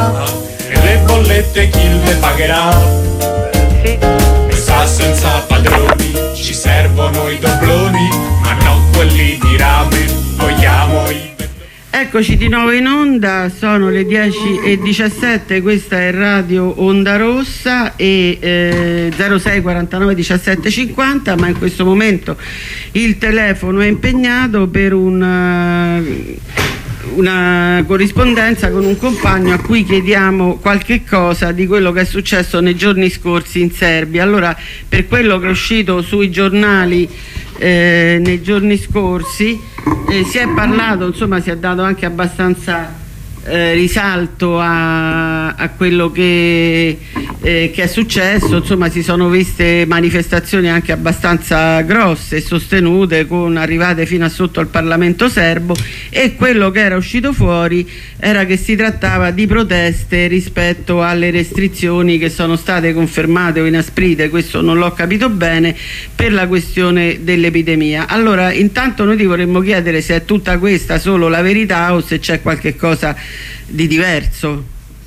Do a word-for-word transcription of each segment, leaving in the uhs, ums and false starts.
pagherà e le bollette chi le pagherà? Sì. Sta senza padroni, ci servono i dobloni, ma non quelli di rame, vogliamo i... Eccoci di nuovo in onda, sono le dieci e diciassette, questa è Radio Onda Rossa e eh, zero sei quarantanove diciassette cinquanta, ma in questo momento il telefono è impegnato per una, una corrispondenza con un compagno a cui chiediamo qualche cosa di quello che è successo nei giorni scorsi in Serbia. Allora, per quello che è uscito sui giornali eh, nei giorni scorsi, Eh, si è parlato, insomma si è dato anche abbastanza eh, risalto a, a quello che, eh, che è successo, insomma si sono viste manifestazioni anche abbastanza grosse e sostenute, con arrivate fino a sotto al Parlamento serbo, e quello che era uscito fuori era che si trattava di proteste rispetto alle restrizioni che sono state confermate o inasprite, questo non l'ho capito bene, per la questione dell'epidemia. Allora, intanto noi ti vorremmo chiedere se è tutta questa solo la verità o se c'è qualche cosa di diverso,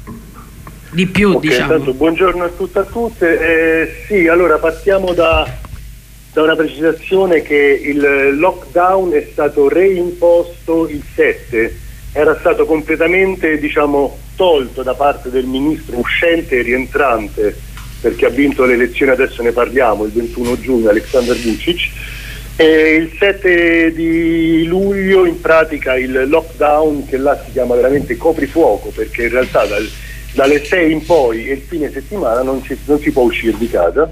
di più, okay, diciamo. Tanto, buongiorno a tutte e a tutte. Eh, sì, allora partiamo da, da una precisazione che il lockdown è stato reimposto il sette, era stato completamente, diciamo, tolto da parte del ministro uscente e rientrante, perché ha vinto le elezioni, adesso ne parliamo, il ventuno giugno, Aleksandar Vučić. E il sette di luglio in pratica il lockdown, che là si chiama veramente coprifuoco, perché in realtà dal, dalle sei in poi e il fine settimana non, ci, non si può uscire di casa,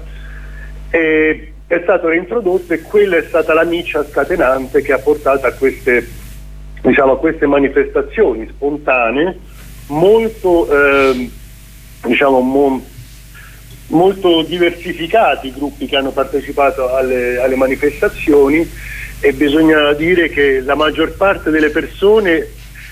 e è stato reintrodotto, e quella è stata la miccia scatenante che ha portato a queste, diciamo, a queste manifestazioni spontanee molto eh, diciamo mo, molto diversificati i gruppi che hanno partecipato alle, alle manifestazioni, e bisogna dire che la maggior parte delle persone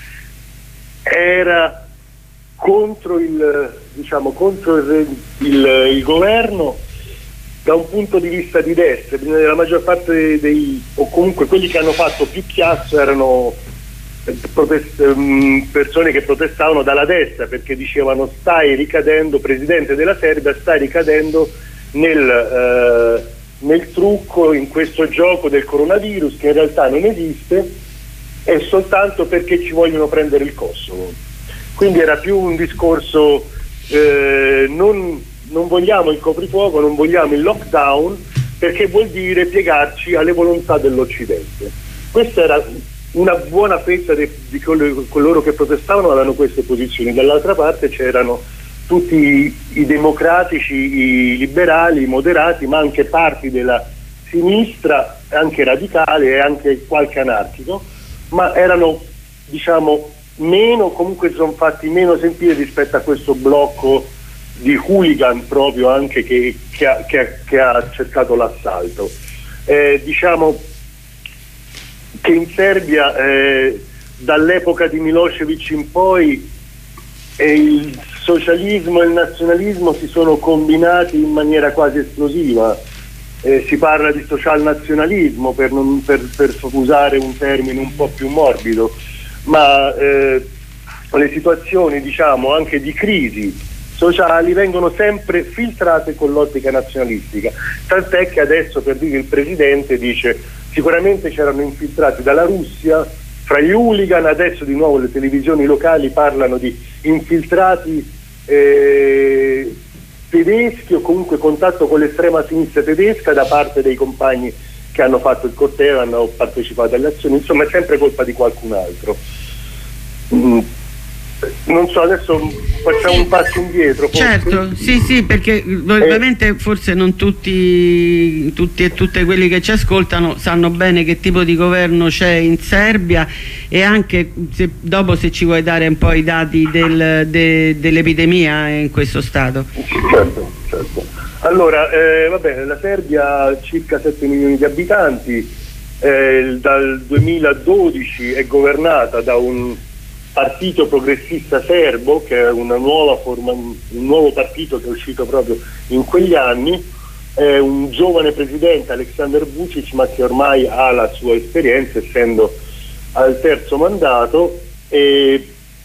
era contro il, diciamo, contro il, il, il governo da un punto di vista di destra. La maggior parte dei, dei o comunque quelli che hanno fatto più chiasso erano Protest, um, persone che protestavano dalla destra, perché dicevano: stai ricadendo, presidente della Serbia, stai ricadendo nel, eh, nel trucco, in questo gioco del coronavirus che in realtà non esiste, è soltanto perché ci vogliono prendere il Kosovo. Quindi era più un discorso eh, non, non vogliamo il coprifuoco, non vogliamo il lockdown, perché vuol dire piegarci alle volontà dell'Occidente. Questo era una buona fetta di, di coloro che protestavano, avevano queste posizioni. Dall'altra parte c'erano tutti i, i democratici, i liberali, i moderati, ma anche parti della sinistra, anche radicale e anche qualche anarchico, ma erano, diciamo, meno, comunque sono fatti meno sentire rispetto a questo blocco di hooligan proprio, anche che, che, ha, che, ha, che ha cercato l'assalto. Eh, diciamo che in Serbia eh, dall'epoca di Milošević in poi eh, il socialismo e il nazionalismo si sono combinati in maniera quasi esplosiva. Eh, si parla di social nazionalismo, per, non, per, per usare un termine un po' più morbido, ma eh, le situazioni, diciamo, anche di crisi sociali vengono sempre filtrate con l'ottica nazionalistica, tant'è che adesso, per dire, il presidente dice: sicuramente c'erano infiltrati dalla Russia fra gli hooligan, adesso di nuovo le televisioni locali parlano di infiltrati eh, tedeschi, o comunque contatto con l'estrema sinistra tedesca da parte dei compagni che hanno fatto il corteo, hanno partecipato alle azioni. Insomma, è sempre colpa di qualcun altro. Mm. Non so, adesso facciamo sì. un passo indietro. Forse. Certo, sì, sì, perché ovviamente eh. forse non tutti, tutti e tutte quelli che ci ascoltano sanno bene che tipo di governo c'è in Serbia, e anche se, dopo se ci vuoi dare un po' i dati del, de, dell'epidemia in questo stato. Certo, certo. Allora, eh, vabbè, la Serbia ha circa sette milioni di abitanti, eh, dal duemiladodici è governata da un partito progressista serbo, che è una nuova forma, un nuovo partito che è uscito proprio in quegli anni, è un giovane presidente, Aleksandar Vučić, ma che ormai ha la sua esperienza, essendo al terzo mandato, e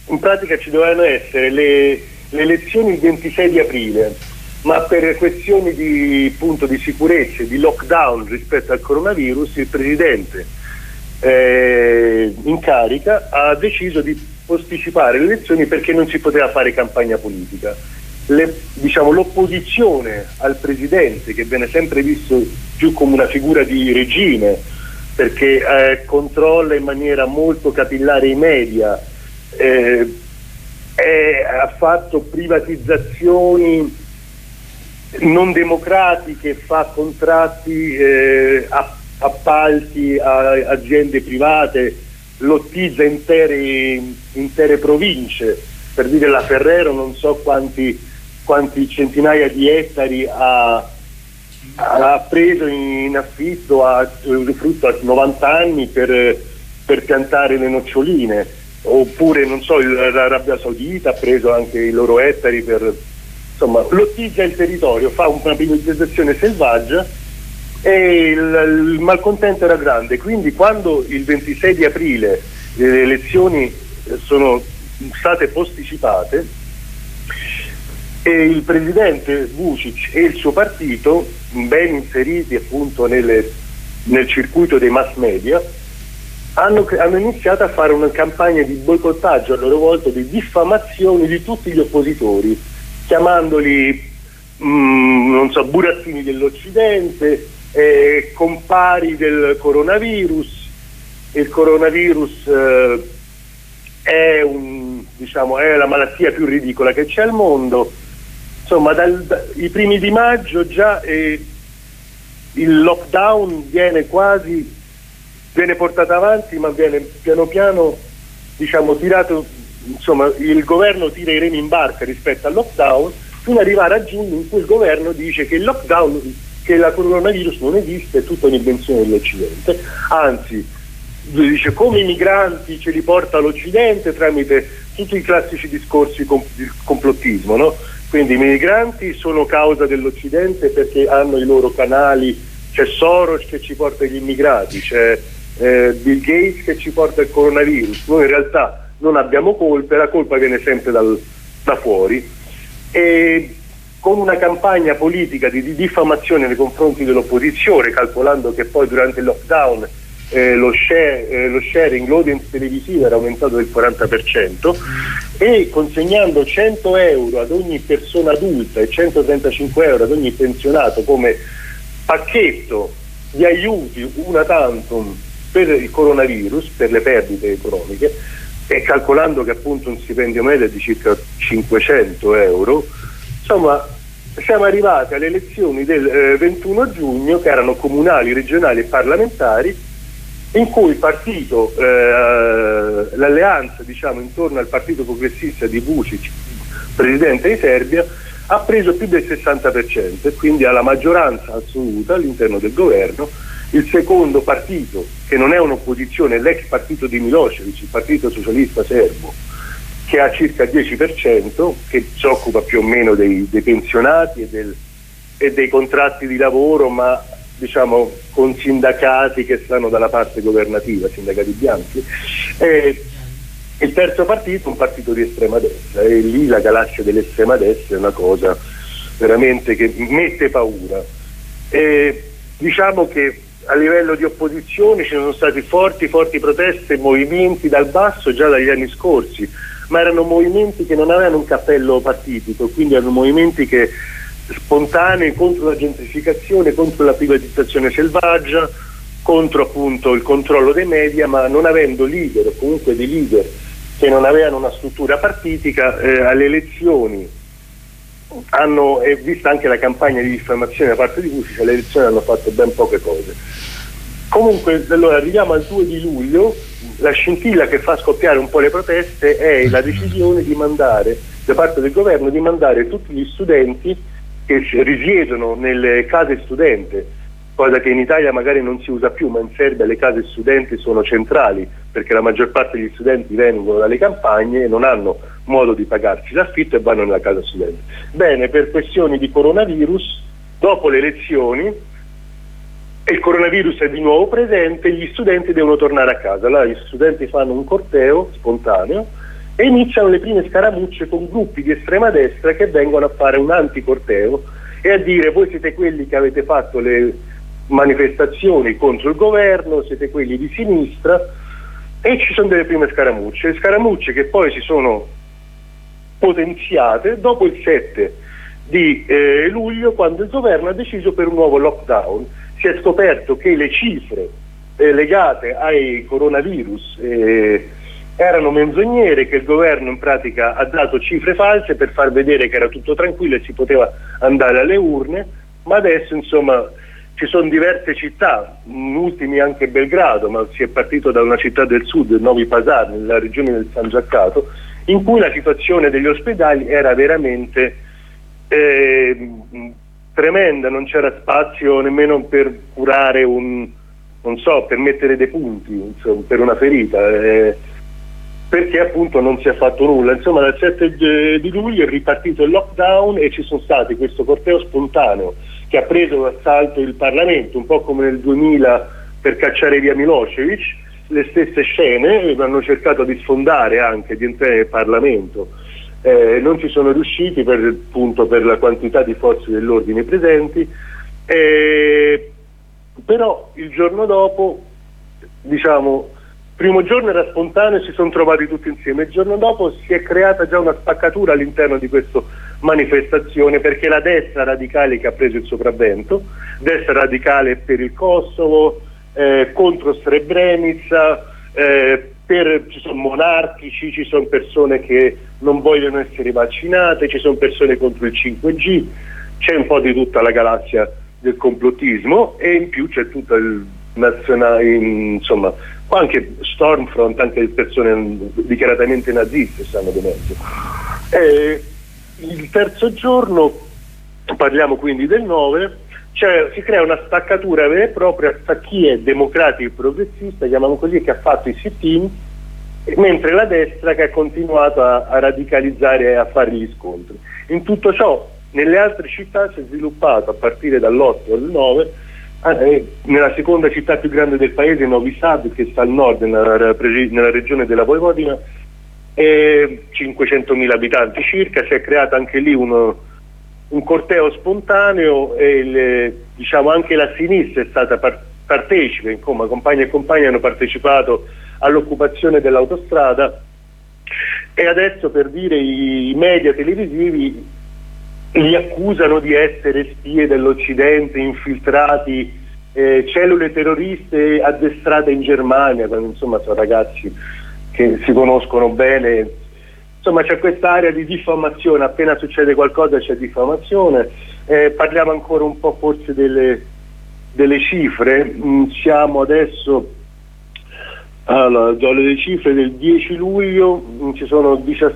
in pratica ci dovevano essere le, le elezioni il ventisei di aprile, ma per questioni di, appunto, di sicurezza e di lockdown rispetto al coronavirus il Presidente eh, in carica ha deciso di posticipare le elezioni perché non si poteva fare campagna politica. Le, diciamo, l'opposizione al Presidente, che viene sempre visto più come una figura di regime perché eh, controlla in maniera molto capillare i media, eh, è, ha fatto privatizzazioni non democratiche, fa contratti, eh, appalti a aziende private, lottizza intere, intere province. Per dire, la Ferrero non so quanti, quanti centinaia di ettari ha, ha preso in affitto, a usufrutto a novanta anni per, per piantare le noccioline, oppure non so, l'Arabia Saudita ha preso anche i loro ettari per, insomma, lottizza il territorio, fa una privatizzazione selvaggia e il, il malcontento era grande. Quindi quando il ventisei di aprile le elezioni sono state posticipate e il presidente Vučić e il suo partito, ben inseriti appunto nelle, nel circuito dei mass media, hanno, hanno iniziato a fare una campagna di boicottaggio a loro volta, di diffamazione di tutti gli oppositori, chiamandoli mh, non so, burattini dell'Occidente, eh, compari del coronavirus. Il coronavirus eh, è, un, diciamo, è la malattia più ridicola che c'è al mondo. Insomma, dal, da, i primi di maggio già eh, il lockdown viene quasi viene portato avanti, ma viene piano piano, diciamo, tirato, insomma, il governo tira i remi in barca rispetto al lockdown, fino ad arrivare a giugno in cui il governo dice che il lockdown, che la coronavirus non esiste, è tutta un'invenzione dell'Occidente, anzi dice come i migranti ce li porta l'Occidente tramite tutti i classici discorsi com- di complottismo, no? Quindi i migranti sono causa dell'Occidente perché hanno i loro canali, c'è Soros che ci porta gli immigrati, c'è eh, Bill Gates che ci porta il coronavirus. Noi in realtà non abbiamo colpa, la colpa viene sempre dal, da fuori, e con una campagna politica di, di diffamazione nei confronti dell'opposizione, calcolando che poi durante il lockdown eh, lo, share, eh, lo sharing, l'audience televisiva era aumentato del quaranta per cento, e consegnando cento euro ad ogni persona adulta e centotrentacinque euro ad ogni pensionato come pacchetto di aiuti una tantum per il coronavirus, per le perdite economiche, e calcolando che appunto un stipendio medio è di circa cinquecento euro, insomma siamo arrivati alle elezioni del eh, ventuno giugno, che erano comunali, regionali e parlamentari, in cui il partito, eh, l'alleanza, diciamo, intorno al partito progressista di Vučić, presidente di Serbia, ha preso più del sessanta per cento e quindi ha la maggioranza assoluta all'interno del governo. Il secondo partito, che non è un'opposizione, è l'ex partito di Milošević, il partito socialista serbo, che ha circa il dieci per cento, che si occupa più o meno dei, dei pensionati e, del, e dei contratti di lavoro, ma diciamo con sindacati che stanno dalla parte governativa, sindacati bianchi. E il terzo partito è un partito di estrema destra, e lì la galassia dell'estrema destra è una cosa veramente che mette paura. E diciamo che a livello di opposizione ci sono stati forti, forti proteste e movimenti dal basso già dagli anni scorsi, ma erano movimenti che non avevano un cappello partitico, quindi erano movimenti che spontanei contro la gentrificazione, contro la privatizzazione selvaggia, contro appunto il controllo dei media, ma non avendo leader o comunque dei leader che non avevano una struttura partitica. Eh, alle elezioni hanno, e vista anche la campagna di diffamazione da parte di Vučić, alle elezioni hanno fatto ben poche cose. Comunque, allora arriviamo al due di luglio, la scintilla che fa scoppiare un po' le proteste è la decisione di mandare, da parte del governo, di mandare tutti gli studenti che risiedono nelle case studente, cosa che in Italia magari non si usa più, ma in Serbia le case studenti sono centrali, perché la maggior parte degli studenti vengono dalle campagne e non hanno modo di pagarsi l'affitto e vanno nella casa studente. Bene, per questioni di coronavirus, dopo le elezioni, il coronavirus è di nuovo presente, gli studenti devono tornare a casa. Allora gli studenti fanno un corteo spontaneo e iniziano le prime scaramucce con gruppi di estrema destra che vengono a fare un anticorteo e a dire: voi siete quelli che avete fatto le manifestazioni contro il governo, siete quelli di sinistra, e ci sono delle prime scaramucce, scaramucce che poi si sono potenziate dopo il sette di eh, luglio, quando il governo ha deciso per un nuovo lockdown. Si è scoperto che le cifre eh, legate ai coronavirus eh, erano menzognere, che il governo in pratica ha dato cifre false per far vedere che era tutto tranquillo e si poteva andare alle urne, ma adesso insomma ci sono diverse città, in ultimi anche Belgrado, ma si è partito da una città del sud, Novi Pazar, nella regione del San Giaccato, in cui la situazione degli ospedali era veramente eh, tremenda, non c'era spazio nemmeno per curare un, non so, per mettere dei punti, insomma, per una ferita, eh, perché appunto non si è fatto nulla. Insomma, dal sette di luglio è ripartito il lockdown e ci sono stati questo corteo spontaneo che ha preso d'assalto il Parlamento, un po' come nel duemila per cacciare via Milosevic, le stesse scene, hanno cercato di sfondare anche, di entrare nel Parlamento, eh, non ci sono riusciti per, appunto, per la quantità di forze dell'ordine presenti, eh, però il giorno dopo, diciamo, primo giorno era spontaneo, si sono trovati tutti insieme, il giorno dopo si è creata già una spaccatura all'interno di questa manifestazione, perché la destra radicale che ha preso il sopravvento, destra radicale per il Kosovo, eh, contro Srebrenica, eh, per, ci sono monarchici, ci sono persone che non vogliono essere vaccinate, ci sono persone contro il cinque G, c'è un po' di tutta la galassia del complottismo, e in più c'è tutto il nazionale, insomma, anche Stormfront, anche persone dichiaratamente naziste stanno di mezzo. Eh, il terzo giorno, parliamo quindi del nove, cioè si crea una spaccatura vera e propria tra chi è democratico e progressista, chiamiamo così, che ha fatto i sit-in, mentre la destra che ha continuato a, a radicalizzare e a fare gli scontri. In tutto ciò, nelle altre città si è sviluppato a partire dall'otto al nove, eh, nella seconda città più grande del paese, Novi Sad, che sta al nord, nella, nella regione della Vojvodina, eh, cinquecentomila abitanti circa, si è creato anche lì uno, un corteo spontaneo, e le, diciamo anche la sinistra è stata par partecipe, insomma, compagni e compagni hanno partecipato all'occupazione dell'autostrada, e adesso, per dire, i, i media televisivi li accusano di essere spie dell'Occidente, infiltrati, eh, cellule terroriste addestrate in Germania, quando insomma sono ragazzi che si conoscono bene. Insomma, c'è questa area di diffamazione, appena succede qualcosa c'è diffamazione. Eh, parliamo ancora un po' forse delle, delle cifre. Mm, siamo adesso, allora, do le cifre del dieci luglio, mm, ci sono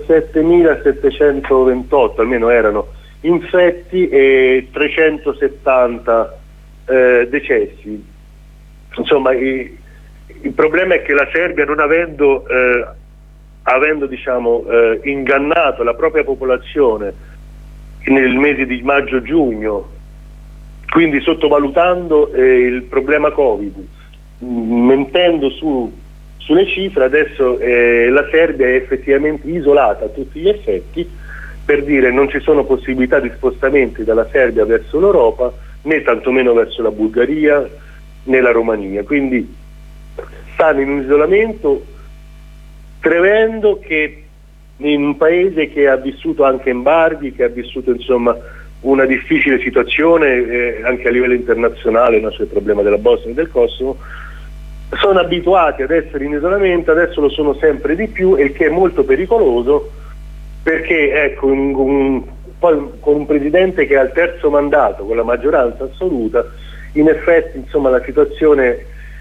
diciassettemilasettecentoventotto, almeno erano, infetti e trecentosettanta eh, decessi. Insomma, i, il problema è che la Serbia, non avendo, eh, avendo diciamo, eh, ingannato la propria popolazione nel mese di maggio-giugno, quindi sottovalutando eh, il problema Covid, mentendo su, sulle cifre, adesso eh, la Serbia è effettivamente isolata a tutti gli effetti. Per dire, non ci sono possibilità di spostamenti dalla Serbia verso l'Europa, né tantomeno verso la Bulgaria né la Romania, quindi stanno in un isolamento tremendo, che in un paese che ha vissuto anche embarghi, che ha vissuto insomma una difficile situazione eh, anche a livello internazionale, no? C'è il problema della Bosnia e del Kosovo, sono abituati ad essere in isolamento, adesso lo sono sempre di più, il che è molto pericoloso, perché ecco, un, un, poi con un presidente che ha il terzo mandato, con la maggioranza assoluta, in effetti insomma la situazione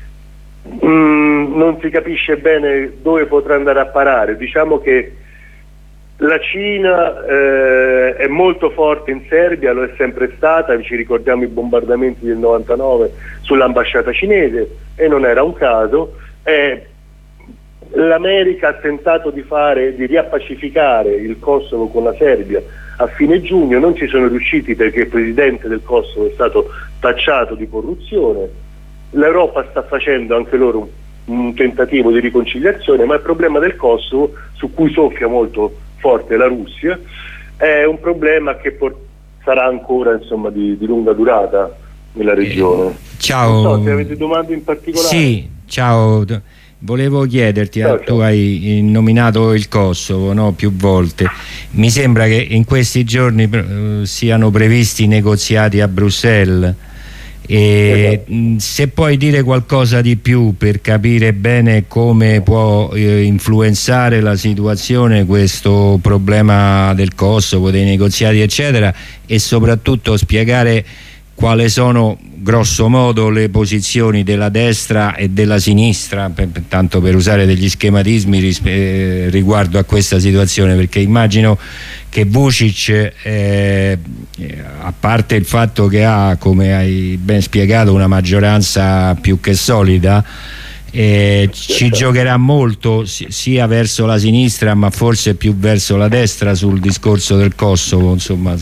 mm, non si capisce bene dove potrà andare a parare. Diciamo che la Cina eh, è molto forte in Serbia, lo è sempre stata, ci ricordiamo i bombardamenti del novantanove sull'ambasciata cinese, e non era un caso. eh, L'America ha tentato di fare, di riappacificare il Kosovo con la Serbia a fine giugno, non ci sono riusciti perché il presidente del Kosovo è stato tacciato di corruzione. L'Europa sta facendo anche loro un tentativo di riconciliazione, ma il problema del Kosovo, su cui soffia molto forte la Russia, è un problema che por- sarà ancora, insomma, di, di lunga durata nella regione. Eh, ciao. Non so se avete domande in particolare. Sì, ciao. Volevo chiederti, ciao, tu ciao. hai nominato il Kosovo, no, più volte. Mi sembra che in questi giorni uh, siano previsti negoziati a Bruxelles. E esatto. Se puoi dire qualcosa di più per capire bene come può eh, influenzare la situazione questo problema del Kosovo, dei negoziati eccetera, e soprattutto spiegare quali sono grosso modo le posizioni della destra e della sinistra, per, per, tanto per usare degli schematismi eh, riguardo a questa situazione, perché immagino che Vučić, eh, a parte il fatto che ha, come hai ben spiegato, una maggioranza più che solida, eh, ci giocherà molto sia verso la sinistra ma forse più verso la destra sul discorso del Kosovo, insomma.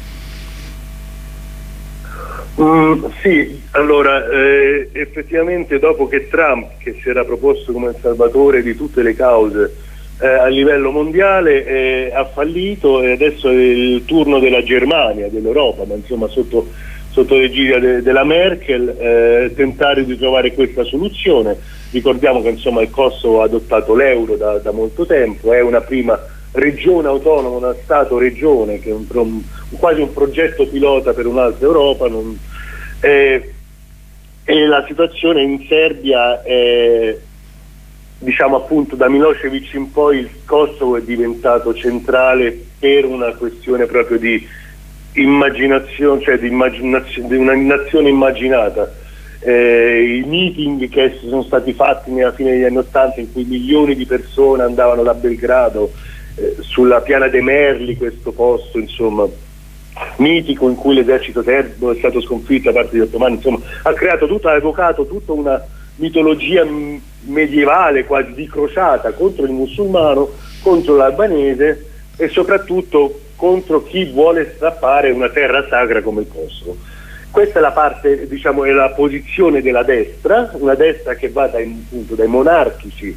Mm, sì, allora eh, effettivamente dopo che Trump, che si era proposto come salvatore di tutte le cause eh, a livello mondiale, eh, ha fallito, e adesso è il turno della Germania, dell'Europa, ma insomma sotto, sotto l'egidia de, della Merkel, eh, tentare di trovare questa soluzione. Ricordiamo che insomma il Kosovo ha adottato l'euro da, da molto tempo, è una prima regione autonoma, una stato-regione, che è un, un, quasi un progetto pilota per un'altra Europa. Non, eh, e la situazione in Serbia è, diciamo appunto, da Milošević in poi il Kosovo è diventato centrale per una questione proprio di immaginazione, cioè di, immaginazione, di una nazione immaginata. Eh, i meeting che sono stati fatti nella fine degli anni Ottanta, in cui milioni di persone andavano da Belgrado, eh, sulla piana dei Merli, questo posto insomma mitico in cui l'esercito serbo è stato sconfitto da parte degli ottomani, insomma ha creato tutto, ha evocato tutta una mitologia medievale quasi di crociata contro il musulmano, contro l'albanese e soprattutto contro chi vuole strappare una terra sacra come il Kosovo. Questa è la parte, diciamo, è la posizione della destra, una destra che va dai, appunto, dai monarchici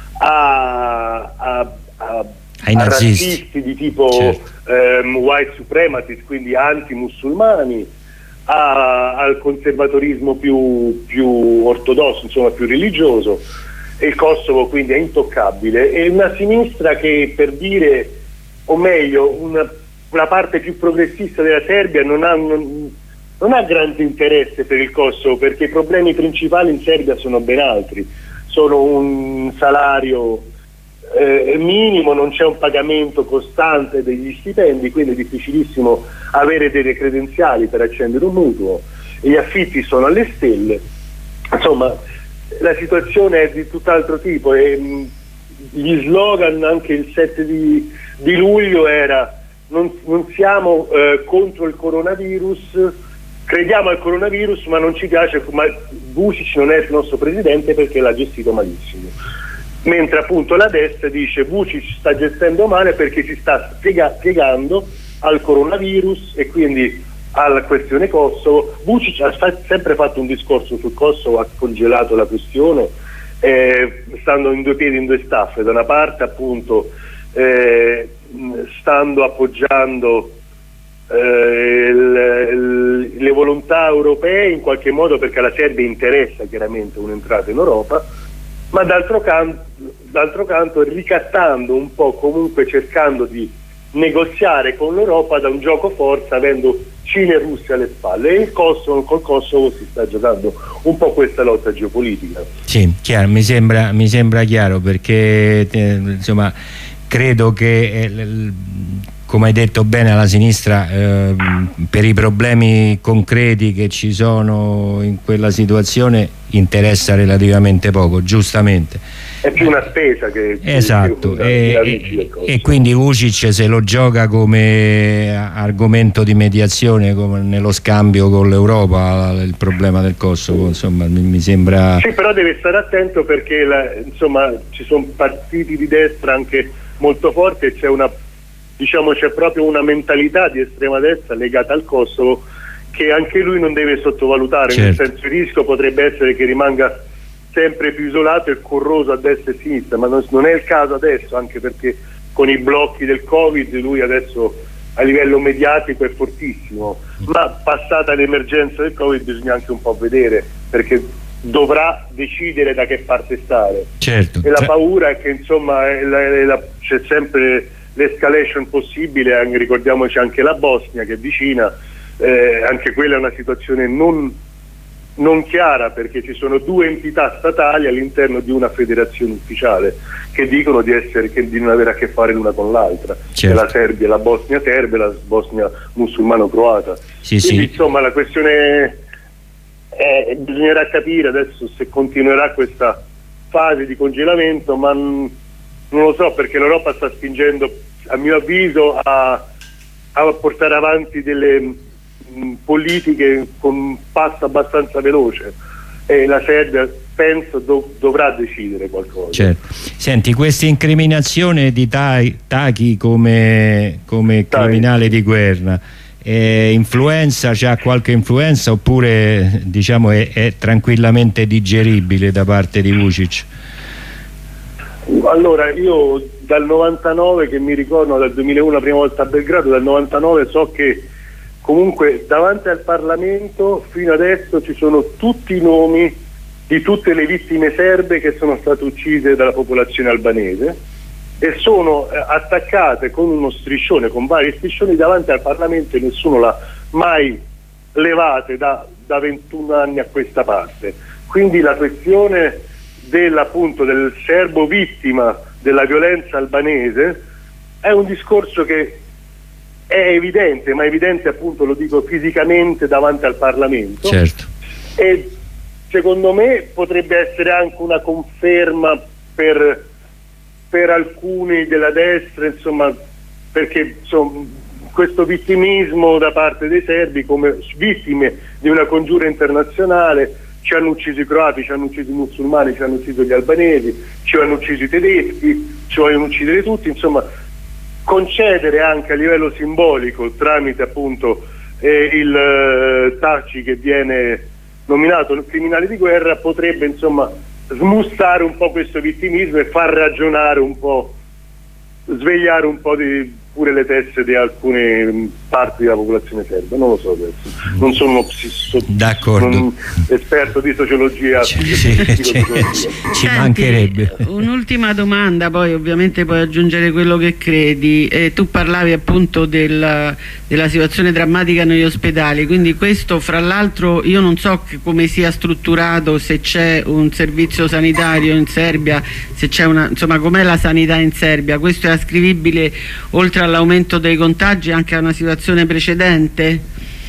a, a, a, ai a nazisti razzisti di tipo certo. um, white supremacist, quindi anti-musulmani, a, al conservatorismo più, più ortodosso, insomma più religioso. E il Kosovo quindi è intoccabile. E una sinistra che, per dire, o meglio, una, una parte più progressista della Serbia non ha... Non, non ha grande interesse per il Kosovo, perché i problemi principali in Serbia sono ben altri. Sono un salario eh, minimo, non c'è un pagamento costante degli stipendi, quindi è difficilissimo avere delle credenziali per accendere un mutuo, gli affitti sono alle stelle. Insomma, la situazione è di tutt'altro tipo e mh, gli slogan anche il sette di, di luglio era non, non siamo eh, contro il coronavirus, crediamo al coronavirus ma non ci piace, ma Vučić non è il nostro presidente perché l'ha gestito malissimo, mentre appunto la destra dice Vučić sta gestendo male perché si sta spiega piegando al coronavirus e quindi alla questione Kosovo. Vučić ha fa sempre fatto un discorso sul Kosovo, ha congelato la questione eh, stando in due piedi in due staffe, da una parte appunto eh, stando appoggiando Eh, il, il, le volontà europee in qualche modo, perché alla Serbia interessa chiaramente un'entrata in Europa, ma d'altro canto, d'altro canto ricattando un po', comunque cercando di negoziare con l'Europa da un gioco forza, avendo Cina e Russia alle spalle. E il Kosovo, col Kosovo si sta giocando un po' questa lotta geopolitica. Sì, chiaro, mi sembra, mi sembra chiaro, perché eh, insomma credo che eh, come hai detto bene, alla sinistra eh, per i problemi concreti che ci sono in quella situazione interessa relativamente poco, giustamente. È più una spesa che... Esatto, che e, e, e quindi Vučić se lo gioca come argomento di mediazione, come nello scambio con l'Europa, il problema del Kosovo, insomma mi, mi sembra... Sì, però deve stare attento perché la, insomma ci sono partiti di destra anche molto forti e c'è una... diciamo c'è proprio una mentalità di estrema destra legata al Kosovo che anche lui non deve sottovalutare, certo. Nel senso il rischio potrebbe essere che rimanga sempre più isolato e corroso a destra e a sinistra, ma non, non è il caso adesso, anche perché con i blocchi del Covid lui adesso a livello mediatico è fortissimo, ma passata l'emergenza del Covid bisogna anche un po' vedere, perché dovrà decidere da che parte stare. Certo. E la paura è che insomma è la, è la, c'è sempre l'escalation possibile, anche, ricordiamoci anche la Bosnia che è vicina, eh, anche quella è una situazione non, non chiara, perché ci sono due entità statali all'interno di una federazione ufficiale che dicono di essere, che di non avere a che fare l'una con l'altra, certo. La Serbia, la Bosnia serba e la Bosnia musulmano-croata. Sì, Quindi sì. insomma la questione è, bisognerà capire adesso se continuerà questa fase di congelamento, ma n- non lo so, perché l'Europa sta spingendo, a mio avviso, a, a portare avanti delle mh, politiche con un passo abbastanza veloce, e la Serbia penso do, dovrà decidere qualcosa. Certo. Senti, questa incriminazione di Thaçi come, come criminale di guerra, eh, influenza, c'ha qualche influenza, oppure diciamo è, è tranquillamente digeribile da parte di Vučić? Allora, io dal novantanove, che mi ricordo, dal duemilauno la prima volta a Belgrado, dal novantanove so che comunque davanti al Parlamento fino adesso ci sono tutti i nomi di tutte le vittime serbe che sono state uccise dalla popolazione albanese, e sono eh, attaccate con uno striscione, con vari striscioni davanti al Parlamento, e nessuno l'ha mai levate da, da ventuno anni a questa parte. Quindi la questione dell'appunto del serbo vittima della violenza albanese è un discorso che è evidente, ma evidente appunto, lo dico, fisicamente davanti al Parlamento. Certo. E secondo me potrebbe essere anche una conferma per, per alcuni della destra, insomma, perché insomma, questo vittimismo da parte dei serbi come vittime di una congiura internazionale, ci hanno ucciso i croati, ci hanno ucciso i musulmani, ci hanno ucciso gli albanesi, ci hanno ucciso i tedeschi, ci vogliono uccidere tutti, insomma concedere anche a livello simbolico tramite appunto eh, il eh, Thaçi, che viene nominato criminale di guerra, potrebbe insomma smussare un po' questo vittimismo e far ragionare un po', svegliare un po' di, pure le teste di alcune parti della popolazione serba. Non lo so adesso, non sono uno psisso, non esperto di sociologia, ci, di sì, psicologia. ci, ci mancherebbe. Un'ultima domanda, poi ovviamente puoi aggiungere quello che credi. Eh, tu parlavi appunto del, della situazione drammatica negli ospedali, quindi questo fra l'altro io non so che, come sia strutturato, se c'è un servizio sanitario in Serbia, se c'è una, insomma com'è la sanità in Serbia, questo è ascrivibile oltre all'aumento dei contagi anche a una situazione precedente?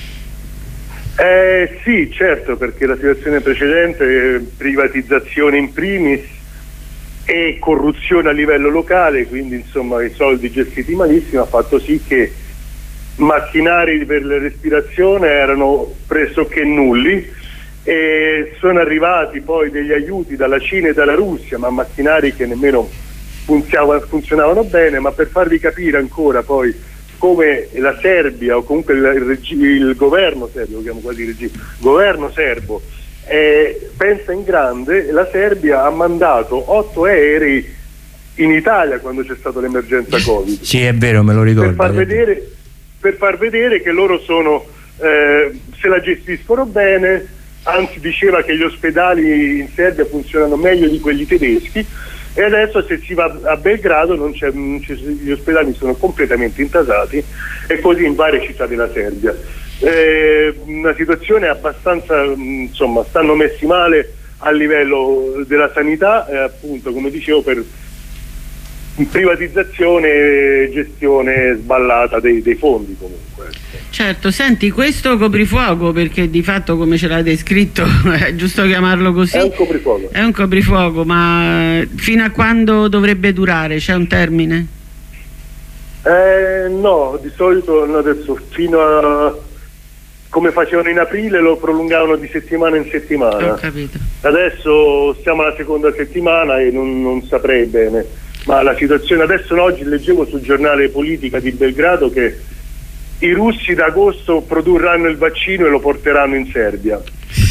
Eh, sì, certo, perché la situazione precedente, privatizzazione in primis e corruzione a livello locale, quindi insomma i soldi gestiti malissimo, ha fatto sì che macchinari per la respirazione erano pressoché nulli, e sono arrivati poi degli aiuti dalla Cina e dalla Russia, ma macchinari che nemmeno funzionavano, funzionavano bene. Ma per farvi capire ancora poi come la Serbia, o comunque il, il, il governo serbio, lo chiamo quasi regime, governo serbo, eh, pensa in grande, la Serbia ha mandato otto aerei in Italia quando c'è stata l'emergenza Covid. Sì, è vero, me lo ricordo. Per far vedere, per far vedere che loro sono, eh, se la gestiscono bene, anzi diceva che gli ospedali in Serbia funzionano meglio di quelli tedeschi. E adesso se si va a Belgrado non c'è, non c'è, gli ospedali sono completamente intasati, e così in varie città della Serbia. Eh, una situazione abbastanza, insomma, stanno messi male a livello della sanità, eh, appunto come dicevo, per privatizzazione e gestione sballata dei, dei fondi comunque. Certo, senti, questo coprifuoco, perché di fatto come ce l'hai descritto è giusto chiamarlo così, è un coprifuoco, è un coprifuoco, ma fino a quando dovrebbe durare? C'è un termine? Eh, no, di solito no, adesso fino a, come facevano in aprile, lo prolungavano di settimana in settimana. Ho capito. Adesso siamo alla seconda settimana e non, non saprei bene, ma la situazione adesso, oggi leggevo sul giornale Politica di Belgrado che i russi da agosto produrranno il vaccino e lo porteranno in Serbia.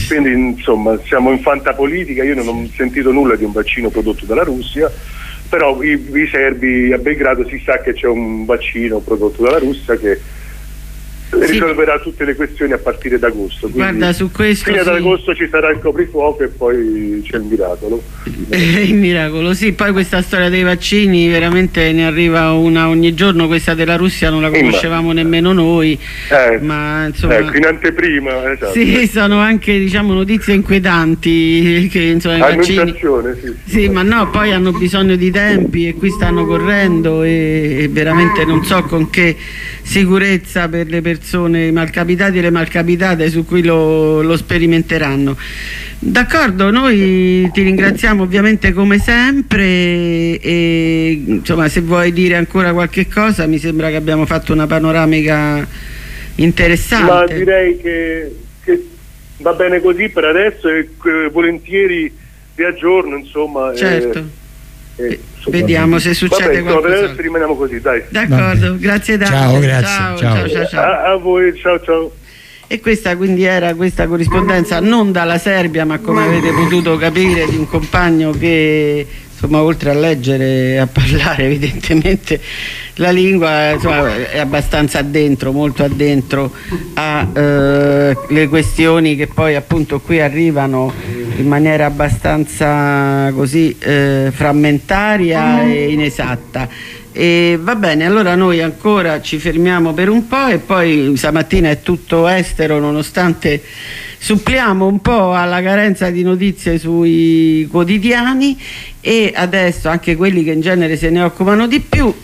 quindi insomma siamo in fantapolitica. Io non ho sentito nulla di un vaccino prodotto dalla Russia, però i, i serbi a Belgrado si sa che c'è un vaccino prodotto dalla Russia che sì. risolverà tutte le questioni a partire da agosto. Guarda, su questo fino ad sì. agosto ci sarà il coprifuoco e poi c'è il miracolo. Il miracolo, sì. Poi questa storia dei vaccini veramente ne arriva una ogni giorno. Questa della Russia non la conoscevamo nemmeno noi, eh, ma insomma ecco, in anteprima, esatto. Sì, sono anche, diciamo, notizie inquietanti che insomma i vaccini sì, sì, sì, ma no, poi hanno bisogno di tempi e qui stanno correndo e, e veramente non so con che sicurezza per le persone malcapitate e le malcapitate su cui lo, lo sperimenteranno. D'accordo, noi ti ringraziamo ovviamente come sempre e insomma se vuoi dire ancora qualche cosa, mi sembra che abbiamo fatto una panoramica interessante. Ma direi che, che va bene così per adesso e eh, volentieri vi aggiorno, insomma. Certo. Eh, eh, Vediamo se succede vabbè, qualcosa. Per adesso qualcosa. rimaniamo così, dai. D'accordo, grazie Davide. Ciao, grazie. Ciao, Ciao. ciao, ciao, ciao. A, a voi, ciao ciao. E questa quindi era questa corrispondenza non dalla Serbia, ma come avete potuto capire di un compagno che insomma oltre a leggere e a parlare evidentemente la lingua insomma, è abbastanza addentro, molto addentro a eh, le questioni che poi appunto qui arrivano in maniera abbastanza così eh, frammentaria e inesatta. E va bene, allora noi ancora ci fermiamo per un po' e poi stamattina è tutto estero, nonostante suppliamo un po' alla carenza di notizie sui quotidiani, e adesso anche quelli che in genere se ne occupano di più